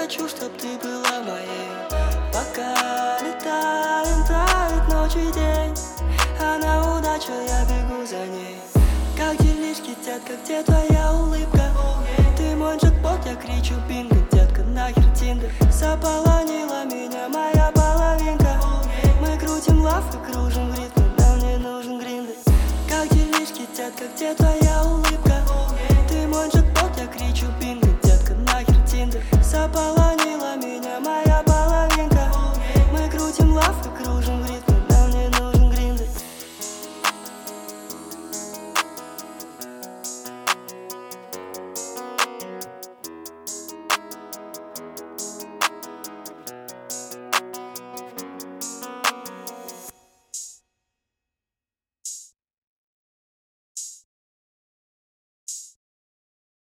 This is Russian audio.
хочу, чтоб ты была моей. Пока летаем, тает ночь и день, она удача, я бегу за ней. Как делишки, детка, где твоя улыбка? Ты мой джекпот, я кричу бинго, детка, нахер тиндер. Заполонила меня моя половинка. Мы крутим лав и кружим в ритме, нам не нужен гриндер. Как делишки, детка, где твоя